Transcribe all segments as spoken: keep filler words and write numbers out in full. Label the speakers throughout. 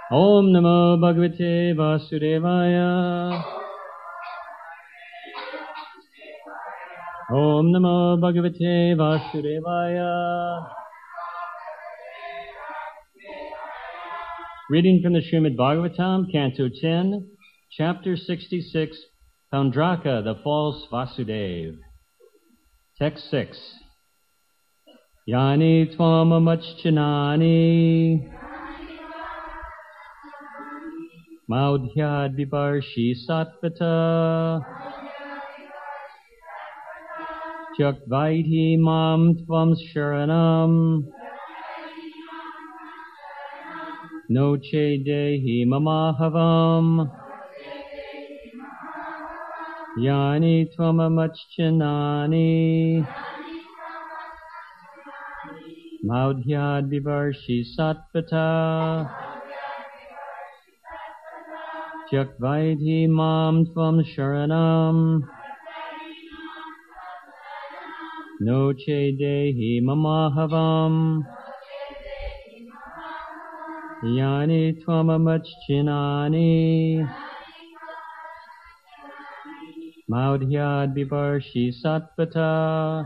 Speaker 1: Om Namo Bhagavate Vasudevaya. Om Namo Bhagavate Vasudevaya. Reading from the Srimad Bhagavatam, Canto ten, Chapter sixty-six, Paundraka, the False Vasudeva. Text six. Yani tvamamachchanani Maudhyad viparshi satvata Chakvaidhi mam tvam sharanam Noche dehi mamahavam Yani tvamamachchanani Maudhyad viparshi satvata Chakvaidhi mam tvam sharanam Noche dehi mamahavam Yani tvamamachchinani Maudhyad viparshi satvata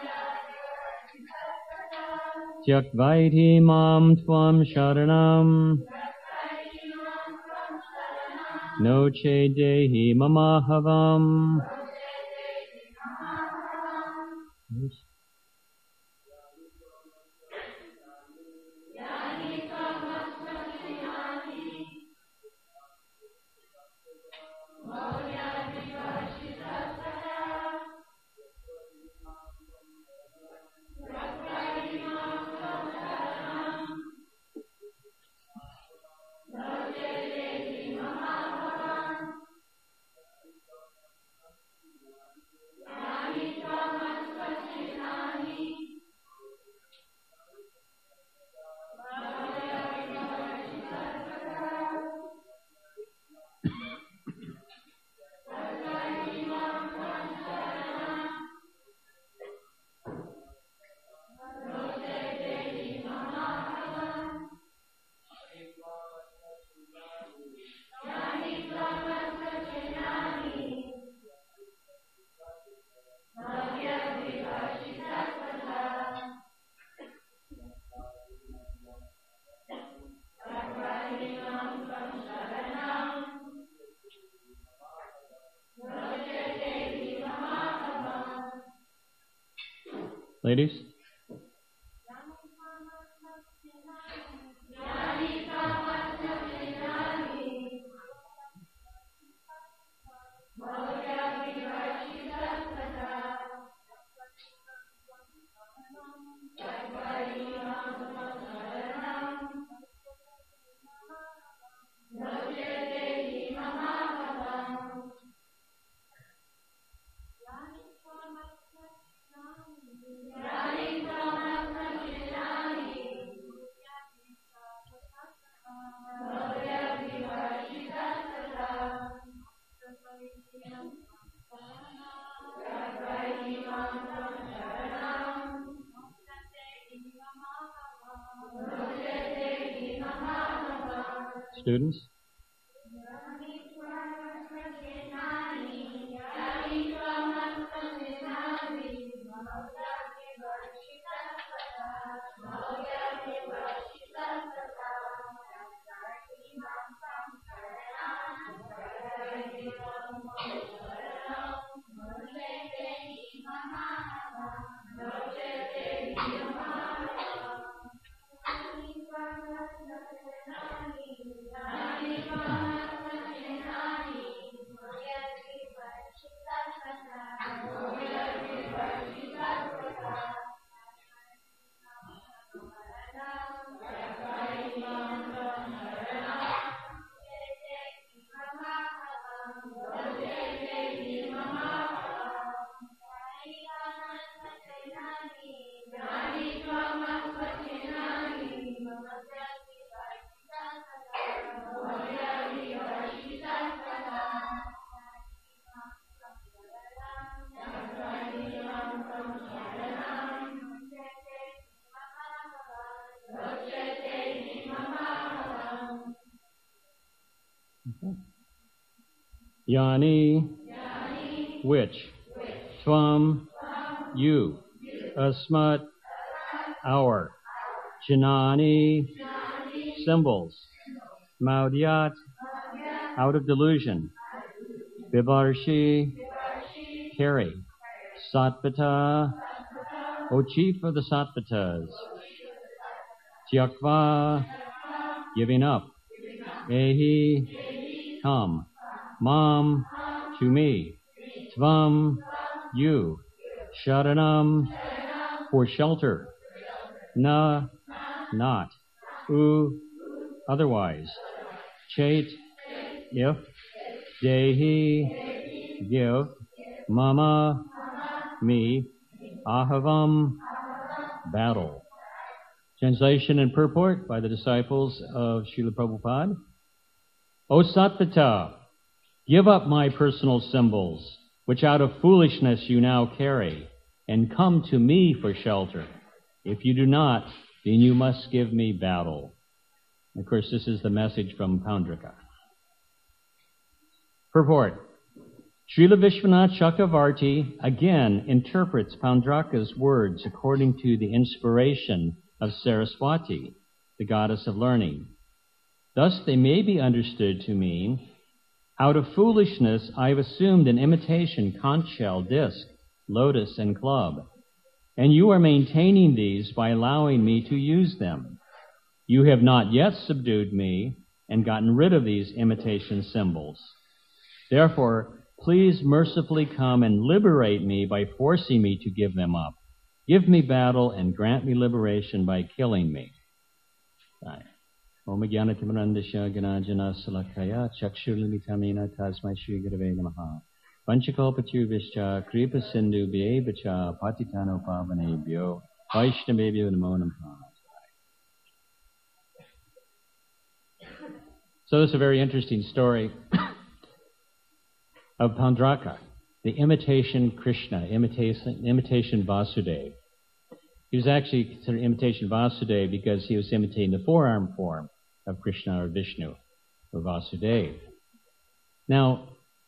Speaker 1: Chakvaidhi mam tvam sharanam Noche dehi mamahavam. Ladies? Students? Yani, Yani which, which. Tvam, Tvam you, you. Asmat, our, Janani, Janani symbols, Maudyat, out of delusion, Bibarshi, carry, Satvata, O chief of the Sattvatas, Tyakva, giving up, Ehi, come, Mam, to me, Tvam, you, Sharanam, for shelter, Na, not, U, otherwise, Chait, if, Dehi, give, Mama, me, Ahavam, battle. Translation and purport by the disciples of Srila Prabhupada. O Sattvata, give up my personal symbols, which out of foolishness you now carry, and come to me for shelter. If you do not, then you must give me battle. Of course, this is the message from Paundraka. Purport. Srila Vishwanath Chakravarti again interprets Paundraka's words according to the inspiration of Saraswati, the goddess of learning. Thus they may be understood to mean, out of foolishness I have assumed an imitation conch shell, disc, lotus, and club, and you are maintaining these by allowing me to use them. You have not yet subdued me and gotten rid of these imitation symbols. Therefore, please mercifully come and liberate me by forcing me to give them up. Give me battle and grant me liberation by killing me. Om Jnana Timirandasya Ganajana Salakaya Chakshurlimitamina Tasmai Shri Gurave Namaha Panchakalpatirvischa Kripa Sindhu Bhyevacha Patitano Pavanebhyo Vaishnavebhyo Namo Namaha. So this is a very interesting story of Paundraka, the imitation Krishna, imitation, imitation Vasudeva. He was actually considered imitation Vasudeva because he was imitating the four-arm form of Krishna or Vishnu or Vasudeva. Now,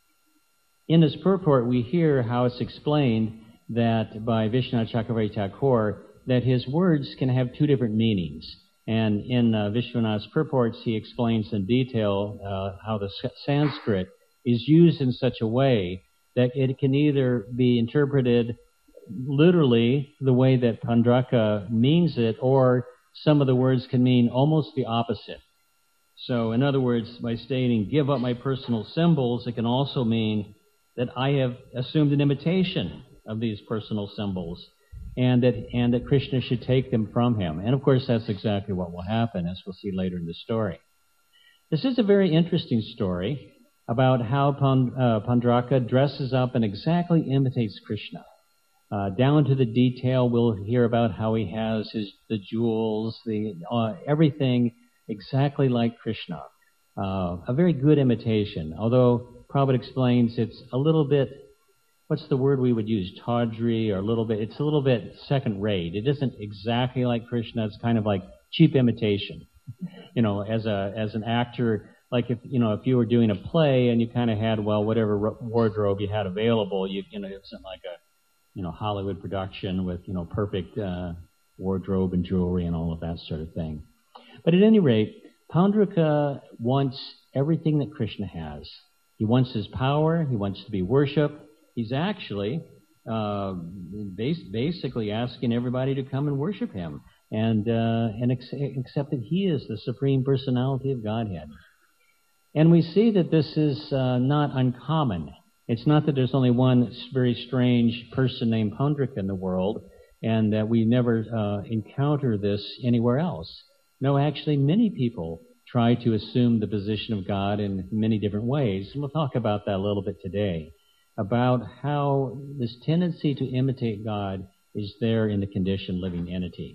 Speaker 1: in this purport, we hear how it's explained that by Vishwanath Chakravarti Thakur that his words can have two different meanings. And in uh, Vishwanath's purports, he explains in detail uh, how the Sanskrit is used in such a way that it can either be interpreted literally the way that Paundraka means it, or some of the words can mean almost the opposite. So, in other words, by stating, give up my personal symbols, it can also mean that I have assumed an imitation of these personal symbols, and that and that Krishna should take them from him. And of course, that's exactly what will happen, as we'll see later in the story. This is a very interesting story about how Pand, uh, Paundraka dresses up and exactly imitates Krishna. Uh, down to the detail, we'll hear about how he has his the jewels, the uh, everything exactly like Krishna. Uh, a very good imitation, although Prabhupada explains it's a little bit, what's the word we would use, tawdry, or a little bit, it's a little bit second rate. It isn't exactly like Krishna, it's kind of like cheap imitation. You know, as a as an actor, like if you know if you were doing a play and you kind of had, well, whatever wardrobe you had available, you you know it wasn't like a you know Hollywood production with you know perfect uh, wardrobe and jewelry and all of that sort of thing. But at any rate, Paundraka wants everything that Krishna has. He wants his power. He wants to be worshipped. He's actually uh, basically asking everybody to come and worship him and uh, and ex- accept that he is the Supreme Personality of Godhead. And we see that this is uh, not uncommon. It's not that there's only one very strange person named Paundraka in the world and that we never uh, encounter this anywhere else. No, actually, many people try to assume the position of God in many different ways. And we'll talk about that a little bit today, about how this tendency to imitate God is there in the conditioned living entity.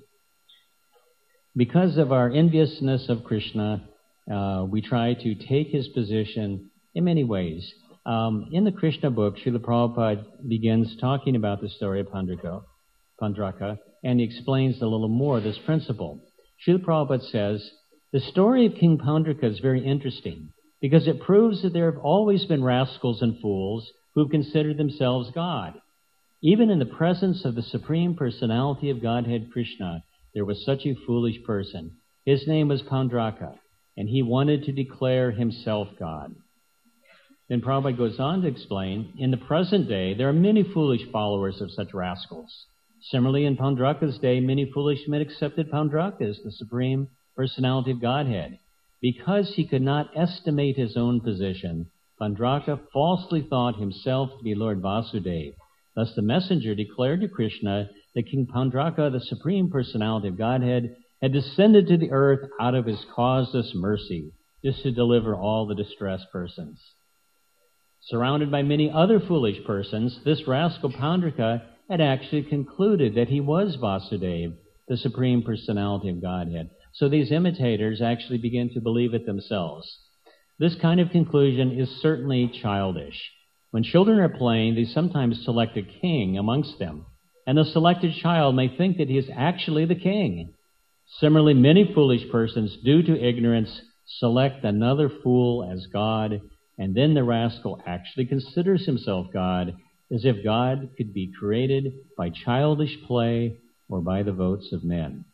Speaker 1: Because of our enviousness of Krishna, uh, we try to take his position in many ways. Um, in the Krishna book, Srila Prabhupada begins talking about the story of Paundraka, Paundraka, and he explains a little more this principle. Srila Prabhupada says, the story of King Paundraka is very interesting because it proves that there have always been rascals and fools who've considered themselves God. Even in the presence of the Supreme Personality of Godhead, Krishna, there was such a foolish person. His name was Pandraka, and he wanted to declare himself God. Then Prabhupada goes on to explain, in the present day, there are many foolish followers of such rascals. Similarly, in Pandraka's day, many foolish men accepted Pandraka as the Supreme Personality of Godhead. Because he could not estimate his own position, Pandraka falsely thought himself to be Lord Vasudeva. Thus the messenger declared to Krishna that King Pandraka, the Supreme Personality of Godhead, had descended to the earth out of his causeless mercy, just to deliver all the distressed persons. Surrounded by many other foolish persons, this rascal Pandraka had actually concluded that he was Vasudeva, the Supreme Personality of Godhead. So these imitators actually begin to believe it themselves. This kind of conclusion is certainly childish. When children are playing, they sometimes select a king amongst them, and the selected child may think that he is actually the king. Similarly, many foolish persons, due to ignorance, select another fool as God, and then the rascal actually considers himself God, as if God could be created by childish play or by the votes of men.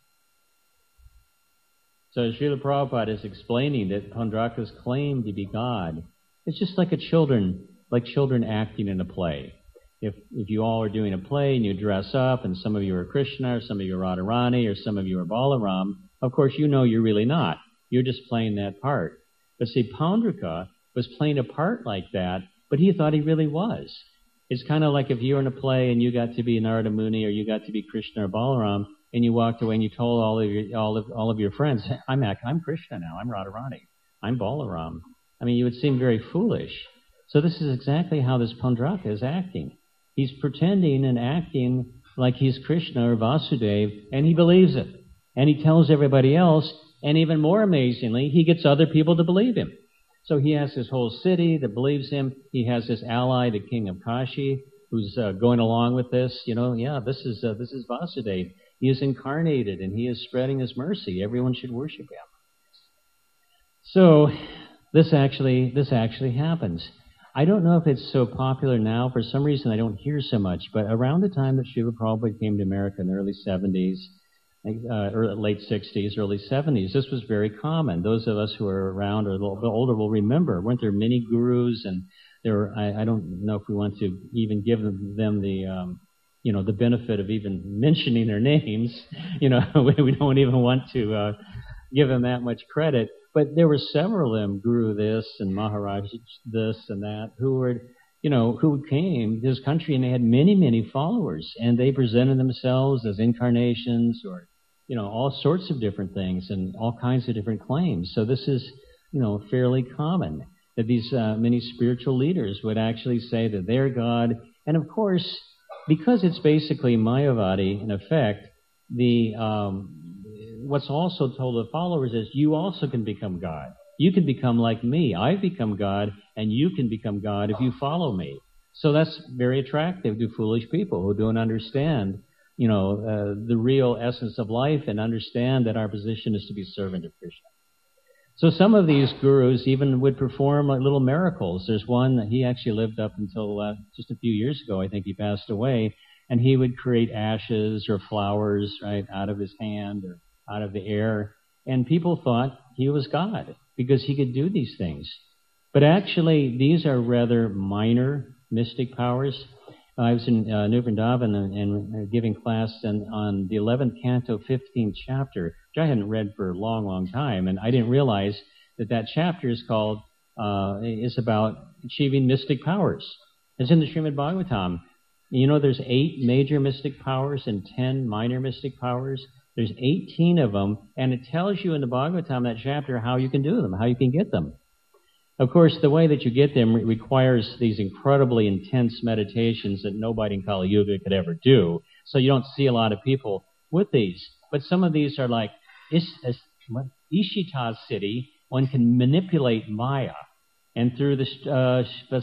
Speaker 1: So Srila Prabhupada is explaining that Pandraka's claim to be God is just like a children, like children acting in a play. If if you all are doing a play and you dress up, and some of you are Krishna, or some of you are Radharani, or some of you are Balaram, of course you know you're really not. You're just playing that part. But see, Pandraka was playing a part like that, but he thought he really was. It's kind of like if you were in a play and you got to be Narada Muni, or you got to be Krishna or Balaram, and you walked away and you told all of your all of all of your friends, I'm I'm Krishna now, I'm Radharani, I'm Balaram. I mean, you would seem very foolish. So this is exactly how this Pandraka is acting. He's pretending and acting like he's Krishna or Vasudeva, and he believes it. And he tells everybody else, and even more amazingly, he gets other people to believe him. So he has this whole city that believes him. He has this ally, the king of Kashi, who's uh, going along with this. You know, yeah, this is uh, this is Vasudeva. He is incarnated, and he is spreading his mercy. Everyone should worship him. So this actually this actually happens. I don't know if it's so popular now. For some reason, I don't hear so much. But around the time that Srila Prabhupada came to America in the early seventies, uh, or late sixties, early seventies, this was very common. Those of us who are around or a little bit older will remember. Weren't there many gurus? And there were, I, I don't know if we want to even give them, them the, um, you know, the benefit of even mentioning their names. You know, we, we don't even want to uh, give them that much credit. But there were several of them, Guru this and Maharaj this and that, who were, you know, who came to this country, and they had many, many followers, and they presented themselves as incarnations or, you know, all sorts of different things and all kinds of different claims. So this is, you know, fairly common that these uh, many spiritual leaders would actually say that they're God. And of course, because it's basically Mayavadi, in effect, the um, what's also told the followers is you also can become God. You can become like me. I've become God, and you can become God if you follow me. So that's very attractive to foolish people who don't understand, you know, uh, the real essence of life and understand that our position is to be servant of Krishna. So some of these gurus even would perform like little miracles. There's one that he actually lived up until uh, just a few years ago. I think he passed away. And he would create ashes or flowers, right, out of his hand or out of the air. And people thought he was God because he could do these things. But actually, these are rather minor mystic powers. I was in uh, New Vrindavan and, and giving class and on the eleventh canto, fifteenth chapter, which I hadn't read for a long, long time. And I didn't realize that that chapter is called, uh, is about achieving mystic powers. It's in the Srimad Bhagavatam. You know, there's eight major mystic powers and ten minor mystic powers. There's eighteen of them, and it tells you in the Bhagavatam, that chapter, how you can do them, how you can get them. Of course, the way that you get them re- requires these incredibly intense meditations that nobody in Kali Yuga could ever do. So you don't see a lot of people with these. But some of these are like Is- Is- Ishita city. One can manipulate Maya. And through the uh,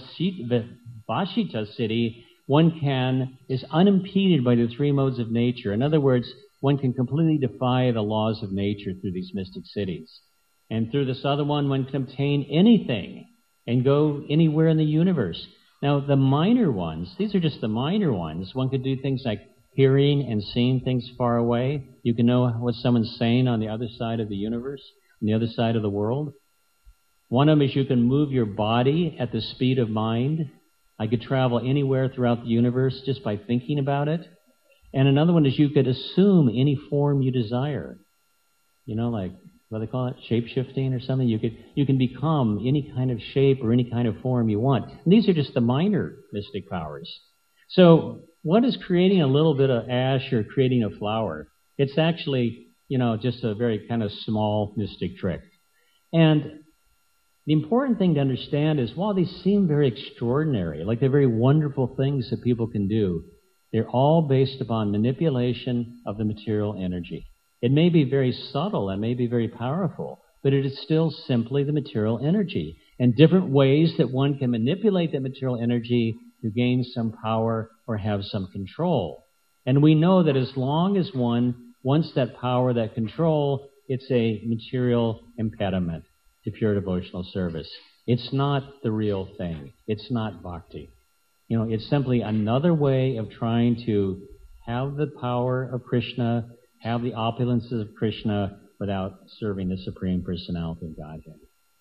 Speaker 1: Vashita city, one can is unimpeded by the three modes of nature. In other words, one can completely defy the laws of nature through these mystic cities. And through this other one, one can obtain anything and go anywhere in the universe. Now, the minor ones, these are just the minor ones. One could do things like hearing and seeing things far away. You can know what someone's saying on the other side of the universe, on the other side of the world. One of them is you can move your body at the speed of mind. I could travel anywhere throughout the universe just by thinking about it. And another one is you could assume any form you desire. You know, like, what do they call it? Shape-shifting or something? You could, you can become any kind of shape or any kind of form you want. And these are just the minor mystic powers. So what is creating a little bit of ash or creating a flower? It's actually, you know, just a very kind of small mystic trick. And the important thing to understand is while these seem very extraordinary, like they're very wonderful things that people can do, they're all based upon manipulation of the material energy. It may be very subtle and may be very powerful, but it is still simply the material energy and different ways that one can manipulate that material energy to gain some power or have some control. And we know that as long as one wants that power, that control, it's a material impediment to pure devotional service. It's not the real thing. It's not bhakti. You know, it's simply another way of trying to have the power of Krishna, have the opulences of Krishna without serving the Supreme Personality of Godhead.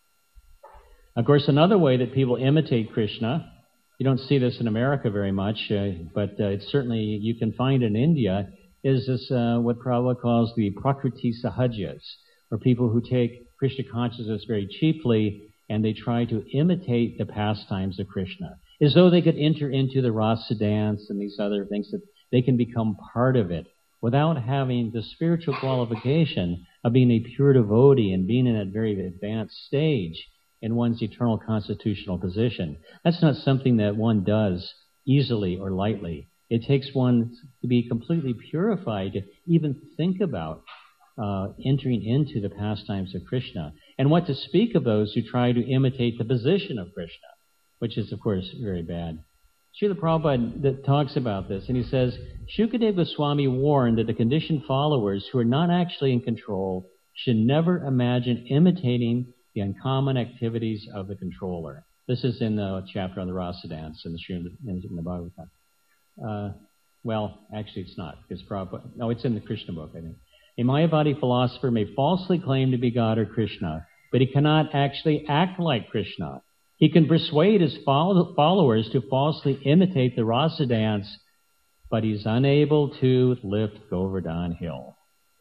Speaker 1: Of course, another way that people imitate Krishna, you don't see this in America very much, uh, but uh, it's certainly, you can find in India, is this uh, what Prabhupada calls the Prakriti Sahajas, or people who take Krishna consciousness very cheaply and they try to imitate the pastimes of Krishna, as though they could enter into the rasa dance and these other things, that they can become part of it without having the spiritual qualification of being a pure devotee and being in a very advanced stage in one's eternal constitutional position. That's not something that one does easily or lightly. It takes one to be completely purified to even think about uh, entering into the pastimes of Krishna. And what to speak of those who try to imitate the position of Krishna, which is, of course, very bad. Srila Prabhupada that talks about this, and he says, Shukadeva Goswami warned that the conditioned followers who are not actually in control should never imagine imitating the uncommon activities of the controller. This is in the chapter on the Rasa Dance in the, in the Bhagavatam. Uh, well, actually it's not, because Prabhupada, no, it's in the Krishna book, I think. A Mayavadi philosopher may falsely claim to be God or Krishna, but he cannot actually act like Krishna. He can persuade his followers to falsely imitate the rasa dance, but he's unable to lift Govardhan Hill.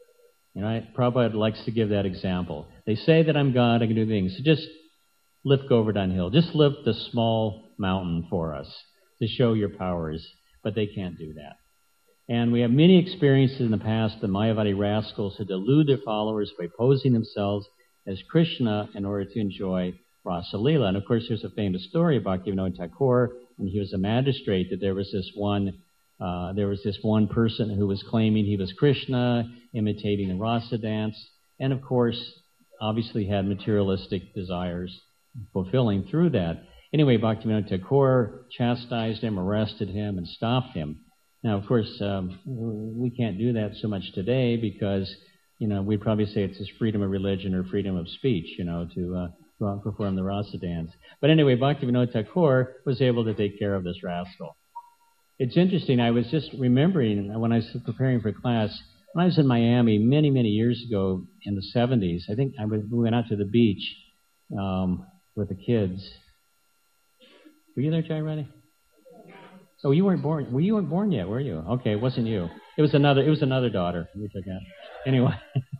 Speaker 1: You know, Prabhupada likes to give that example. They say that I'm God, I can do things. So just lift Govardhan Hill. Just lift the small mountain for us to show your powers. But they can't do that. And we have many experiences in the past. The Mayavadi rascals who delude their followers by posing themselves as Krishna in order to enjoy Rasa Leela. And of course, there's a famous story about Bhaktivinoda Thakur, when he was a magistrate, that there was this one, uh, there was this one person who was claiming he was Krishna, imitating the Rasa dance, and of course, obviously had materialistic desires, fulfilling through that. Anyway, Bhaktivinoda Thakur chastised him, arrested him, and stopped him. Now, of course, um, we can't do that so much today because, you know, we'd probably say it's just freedom of religion or freedom of speech, you know, to uh, go out and perform the rasa dance. But anyway, Bhaktivinoda Thakur was able to take care of this rascal. It's interesting, I was just remembering when I was preparing for class, when I was in Miami many, many years ago in the seventies, I think I was, we went out to the beach um, with the kids. Were you there, Chairani? Oh, you weren't born. Well, you weren't born yet, were you? Okay, it wasn't you. It was another. It was another daughter. We took out. Anyway,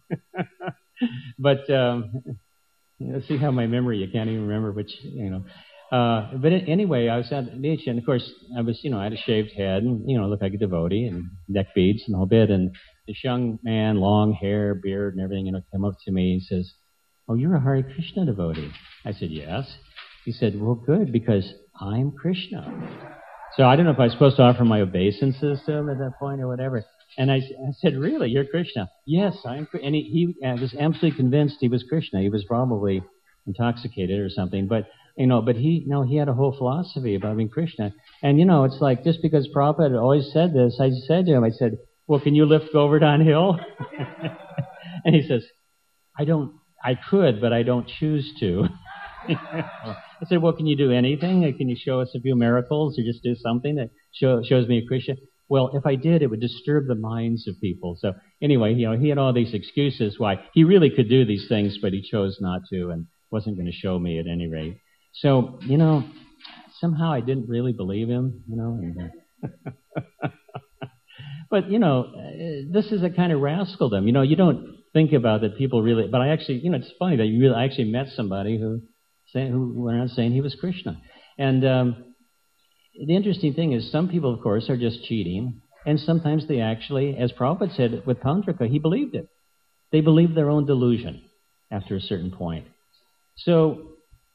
Speaker 1: but um, let's see how my memory. You can't even remember which. You know. Uh, but anyway, I was at the beach, and of course, I was. You know, I had a shaved head, and you know, looked like a devotee, and neck beads, and the whole bit. And this young man, long hair, beard, and everything, you know, came up to me and says, "Oh, you're a Hare Krishna devotee." I said, "Yes." He said, "Well, good, because I'm Krishna." So I don't know if I was supposed to offer my obeisances to him at that point or whatever. And I, I said, "Really, you're Krishna?" "Yes, I'm Krishna." And he, he uh, was absolutely convinced he was Krishna. He was probably intoxicated or something. But, you know, but he, no, he had a whole philosophy about being Krishna. And, you know, it's like, just because Prabhupada had always said this, I said to him, I said, "Well, can you lift Govardhan Hill?" And he says, I don't, I could, but I don't choose to. I said, well, can you do anything? Can you show us a few miracles or just do something that show, shows me a Christian? Well, if I did, it would disturb the minds of people. So anyway, you know, he had all these excuses why he really could do these things, but he chose not to and wasn't going to show me at any rate. So, you know, somehow I didn't really believe him, you know. And, uh, but, you know, this is a kind of rascaldom. You know, you don't think about that people really, but I actually, you know, it's funny that you really, I actually met somebody who, say, who went around saying he was Krishna. And um, the interesting thing is some people, of course, are just cheating, and sometimes they actually, as Prabhupada said with Tantrika, he believed it. They believed their own delusion after a certain point. So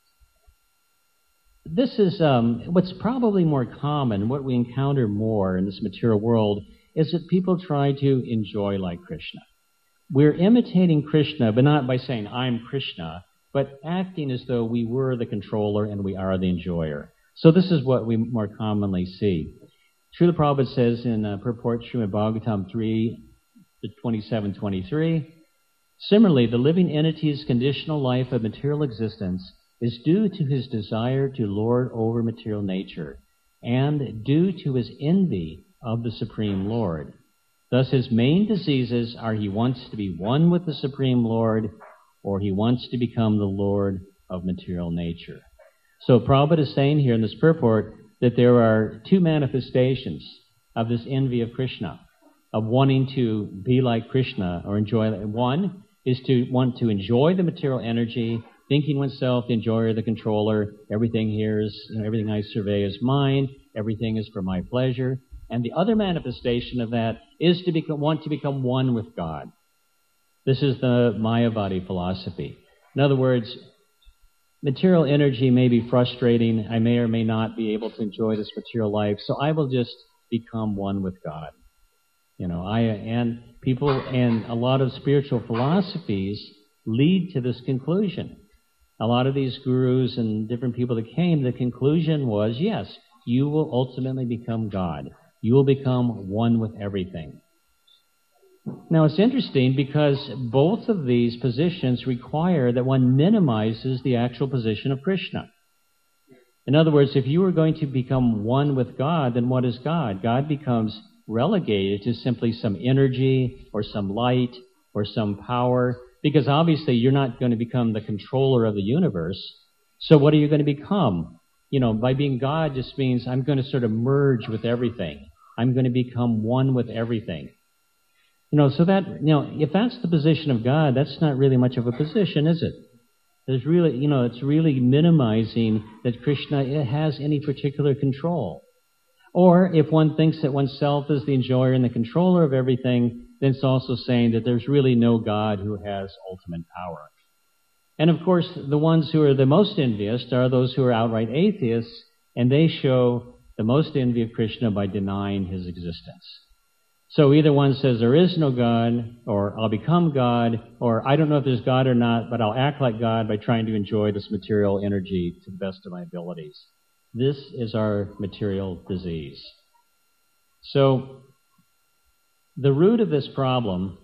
Speaker 1: this is um, what's probably more common, what we encounter more in this material world, is that people try to enjoy like Krishna. We're imitating Krishna, but not by saying, I'm Krishna, but acting as though we were the controller and we are the enjoyer. So this is what we more commonly see. Srila Prabhupada says in uh, Purport Srimad Bhagavatam three, twenty-seven twenty-three, similarly, the living entity's conditional life of material existence is due to his desire to lord over material nature and due to his envy of the Supreme Lord. Thus, his main diseases are he wants to be one with the Supreme Lord or he wants to become the Lord of material nature. So Prabhupada is saying here in this purport that there are two manifestations of this envy of Krishna, of wanting to be like Krishna or enjoy. One is to want to enjoy the material energy, thinking oneself the enjoyer, the controller. Everything here is, you know, everything I survey is mine. Everything is for my pleasure. And the other manifestation of that is to become, want to become one with God. This is the Mayavadi philosophy. In other words, material energy may be frustrating. I may or may not be able to enjoy this material life, so I will just become one with God. You know, I and people and a lot of spiritual philosophies lead to this conclusion. A lot of these gurus and different people that came, the conclusion was, yes, you will ultimately become God. You will become one with everything. Now, it's interesting because both of these positions require that one minimizes the actual position of Krishna. In other words, if you were going to become one with God, then what is God? God becomes relegated to simply some energy or some light or some power, because obviously you're not going to become the controller of the universe. So what are you going to become? You know, by being God just means I'm going to sort of merge with everything. I'm going to become one with everything. You know, so that, you know, if that's the position of God, that's not really much of a position, is it? There's really, you know, it's really minimizing that Krishna has any particular control. Or if one thinks that oneself is the enjoyer and the controller of everything, then it's also saying that there's really no God who has ultimate power. And of course, the ones who are the most envious are those who are outright atheists, and they show the most envy of Krishna by denying his existence. So either one says there is no God, or I'll become God, or I don't know if there's God or not, but I'll act like God by trying to enjoy this material energy to the best of my abilities. This is our material disease. So the root of this problem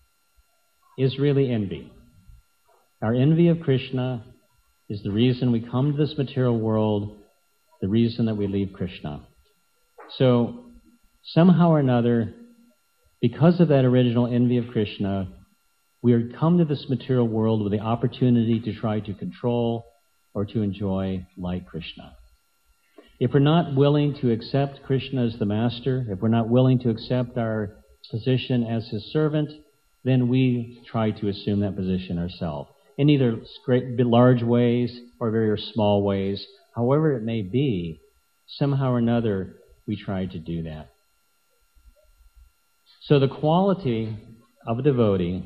Speaker 1: is really envy. Our envy of Krishna is the reason we come to this material world, the reason that we leave Krishna. So somehow or another, because of that original envy of Krishna, we are come to this material world with the opportunity to try to control or to enjoy like Krishna. If we're not willing to accept Krishna as the master, if we're not willing to accept our position as his servant, then we try to assume that position ourselves. In either great, large ways or very small ways, however it may be, somehow or another, we try to do that. So the quality of a devotee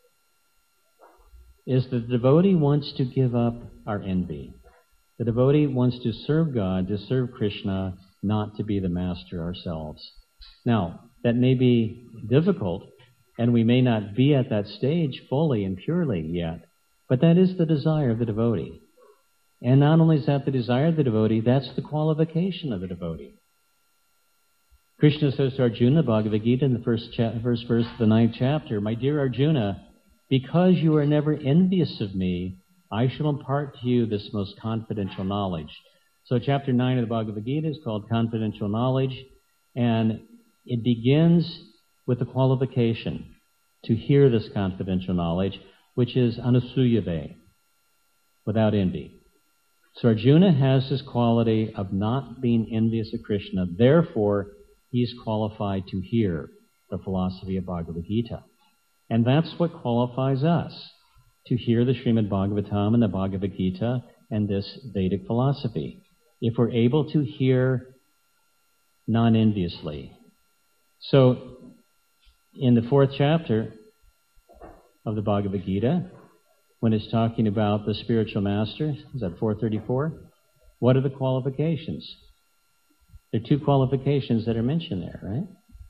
Speaker 1: is the devotee wants to give up our envy. The devotee wants to serve God, to serve Krishna, not to be the master ourselves. Now, that may be difficult, and we may not be at that stage fully and purely yet, but that is the desire of the devotee. And not only is that the desire of the devotee, that's the qualification of the devotee. Krishna says to Arjuna, Bhagavad Gita, in the first, cha- first verse of the ninth chapter, my dear Arjuna, because you are never envious of me, I shall impart to you this most confidential knowledge. So chapter nine of the Bhagavad Gita is called Confidential Knowledge, and it begins with the qualification to hear this confidential knowledge, which is anusuyave, without envy. So Arjuna has this quality of not being envious of Krishna. Therefore, he's qualified to hear the philosophy of Bhagavad Gita. And that's what qualifies us to hear the Srimad Bhagavatam and the Bhagavad Gita and this Vedic philosophy. If we're able to hear non-enviously. So, in the fourth chapter of the Bhagavad Gita, when it's talking about the spiritual master, is that four thirty-four? What are the qualifications? There are two qualifications that are mentioned there, right?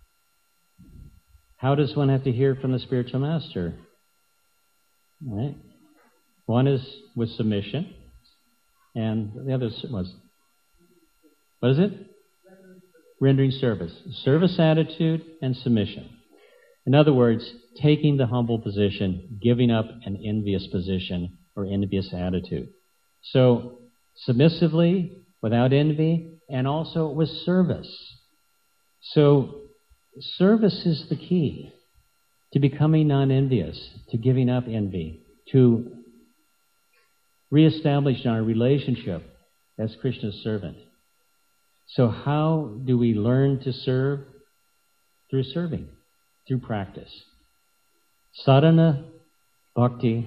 Speaker 1: How does one have to hear from the spiritual master? All right. One is with submission, and the other was, what is it? Rendering service. Service attitude and submission. In other words, taking the humble position, giving up an envious position or envious attitude. So, submissively, without envy, and also with service. So, service is the key to becoming non-envious, to giving up envy, to reestablishing our relationship as Krishna's servant. So how do we learn to serve? Through serving, through practice. Sadhana bhakti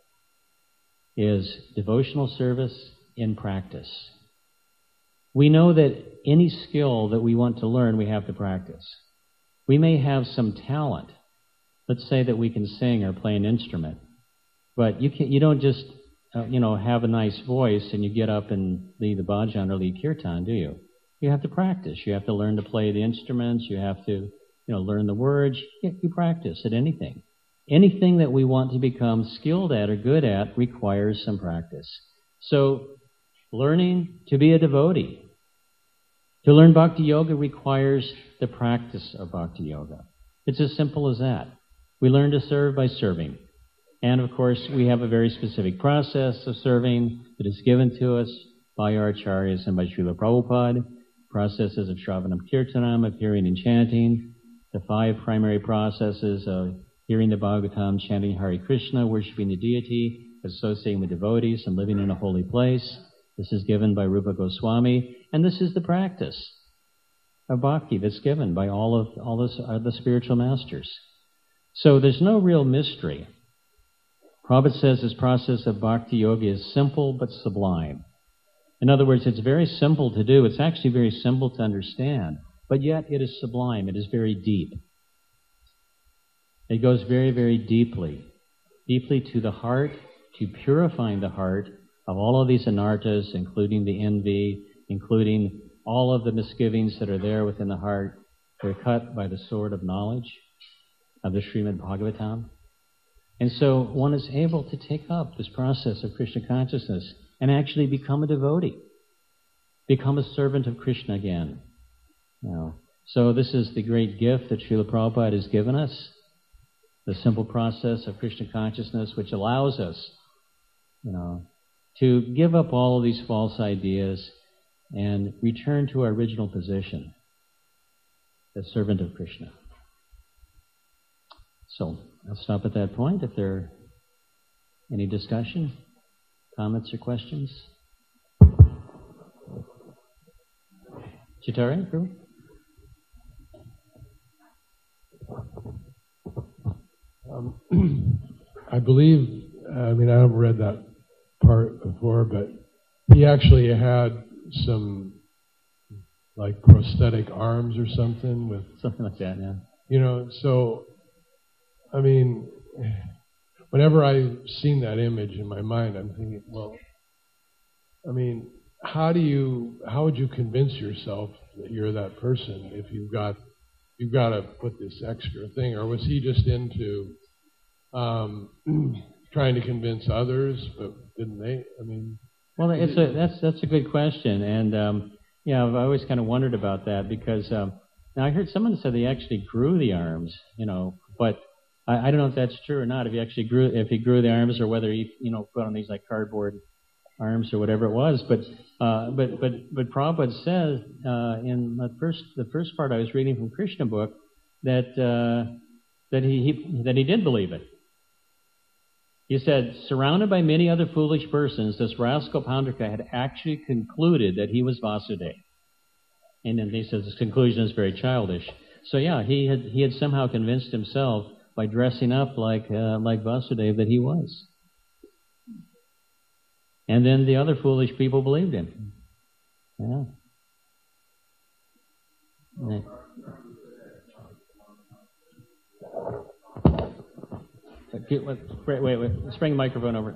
Speaker 1: is devotional service in practice. We know that any skill that we want to learn, we have to practice. We may have some talent. Let's say that we can sing or play an instrument, but you can you don't just uh, you know have a nice voice and you get up and lead the bhajan or lead kirtan, do you? You have to practice. You have to learn to play the instruments. You have to you know learn the words. You, you practice at anything. Anything that we want to become skilled at or good at requires some practice. So, learning to be a devotee. To learn Bhakti Yoga requires the practice of Bhakti Yoga. It's as simple as that. We learn to serve by serving. And of course, we have a very specific process of serving that is given to us by our acharyas and by Srila Prabhupada. Processes of Shravanam Kirtanam, of hearing and chanting. The five primary processes of hearing the Bhagavatam, chanting Hare Krishna, worshipping the deity, associating with devotees, and living in a holy place. This is given by Rupa Goswami, and this is the practice of bhakti that's given by all of all this, uh, the spiritual masters. So there's no real mystery. Prabhupada says this process of bhakti yoga is simple but sublime. In other words, it's very simple to do. It's actually very simple to understand, but yet it is sublime. It is very deep. It goes very, very deeply, deeply to the heart, to purifying the heart of all of these anarthas, including the envy, including all of the misgivings that are there within the heart. They're cut by the sword of knowledge of the Srimad Bhagavatam. And so one is able to take up this process of Krishna consciousness and actually become a devotee, become a servant of Krishna again. You know, so this is the great gift that Srila Prabhupada has given us, the simple process of Krishna consciousness, which allows us, you know, to give up all of these false ideas and return to our original position as servant of Krishna. So, I'll stop at that point. If there are any discussion, comments or questions? Chitari, Prabhu?
Speaker 2: Um, I believe, I mean, I haven't read that part before, but he actually had some, like, prosthetic arms or something with...
Speaker 1: Something like that, yeah.
Speaker 2: You know, so, I mean, whenever I've seen that image in my mind, I'm thinking, well, I mean, how do you, how would you convince yourself that you're that person if you've got, you've got to put this extra thing? Or was he just into um, trying to convince others, but didn't they? I mean,
Speaker 1: well, it's a, that's that's a good question, and um, yeah, I've always kind of wondered about that because um, now I heard someone said they actually grew the arms, you know, but I, I don't know if that's true or not. If he actually grew, if he grew the arms, or whether he, you know, put on these like cardboard arms or whatever it was. But uh, but but but Prabhupada says uh, in the first the first part I was reading from Krishna book that uh, that he, he that he did believe it. He said, surrounded by many other foolish persons, this rascal Pandrika had actually concluded that he was Vasudeva. And then he says his conclusion is very childish. So yeah, he had he had somehow convinced himself by dressing up like uh, like Vasudeva that he was. And then the other foolish people believed him. Yeah. yeah. Wait, wait, wait. Let's bring the microphone over.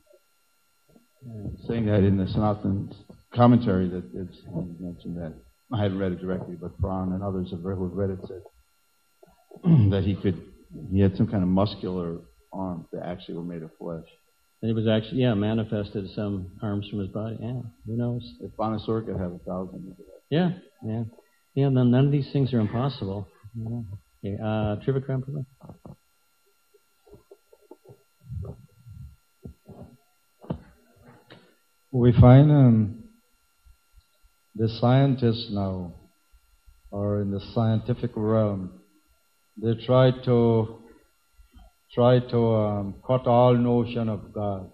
Speaker 3: Saying that in the Sanatan commentary, that it's mentioned that, I hadn't read it directly, but Pran and others have read, who have read it said that he could, he had some kind of muscular arms that actually were made of flesh.
Speaker 1: And it was actually, yeah, manifested some arms from his body. Yeah, who knows?
Speaker 3: If Banasura could have a thousand.
Speaker 1: Yeah, yeah. Yeah, none of these things are impossible. Yeah. Okay, uh, Trivikram, please.
Speaker 4: We find um, the scientists now, or in the scientific realm, they try to try to um, cut all notion of God,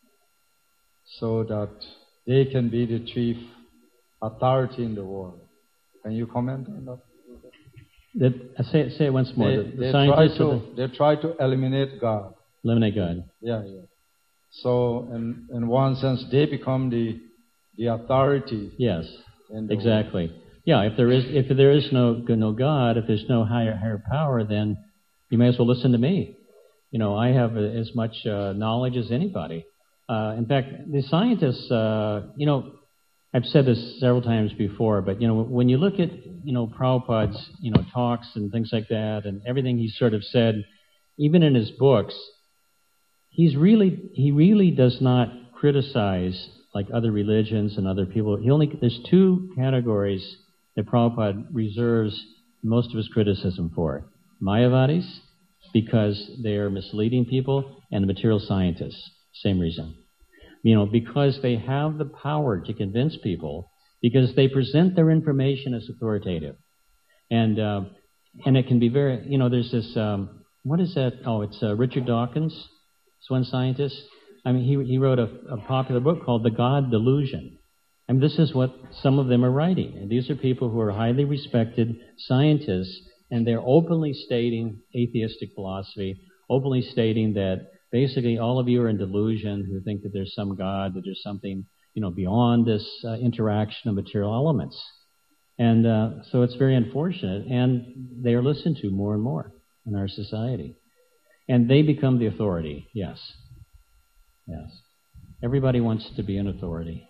Speaker 4: so that they can be the chief authority in the world. Can you comment on that?
Speaker 1: That, uh, say, it, say it once more.
Speaker 4: They,
Speaker 1: the, the
Speaker 4: they, try
Speaker 1: scientists
Speaker 4: to,
Speaker 1: the,
Speaker 4: they try to eliminate God.
Speaker 1: Eliminate God.
Speaker 4: Yeah, yeah. So, in in one sense, they become the the authority.
Speaker 1: Yes,
Speaker 4: in the
Speaker 1: exactly.
Speaker 4: world.
Speaker 1: Yeah, if there is if there is no no God, if there's no higher higher power, then you may as well listen to me. You know, I have as much uh, knowledge as anybody. Uh, in fact, the scientists, uh, you know, I've said this several times before, but you know, when you look at you know Prabhupada's you know talks and things like that, and everything he sort of said, even in his books. He's really, he really does not criticize like other religions and other people. He only, there's two categories that Prabhupada reserves most of his criticism for. Mayavadis, because they are misleading people, and the material scientists, same reason. You know, because they have the power to convince people, because they present their information as authoritative. And, uh, and it can be very, you know, there's this, um, what is that? Oh, it's uh, Richard Dawkins. It's one scientist. I mean, he he wrote a, a popular book called The God Delusion. I mean, this is what some of them are writing. And these are people who are highly respected scientists, and they're openly stating atheistic philosophy, openly stating that basically all of you are in delusion who think that there's some God, that there's something, you know, beyond this uh, interaction of material elements. And uh, so it's very unfortunate, and they are listened to more and more in our society. And they become the authority, yes. Yes. Everybody wants to be an authority.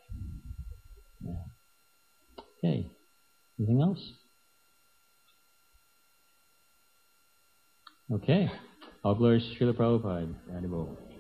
Speaker 1: Yeah. Okay. Anything else? Okay. All glories to Srila Prabhupada.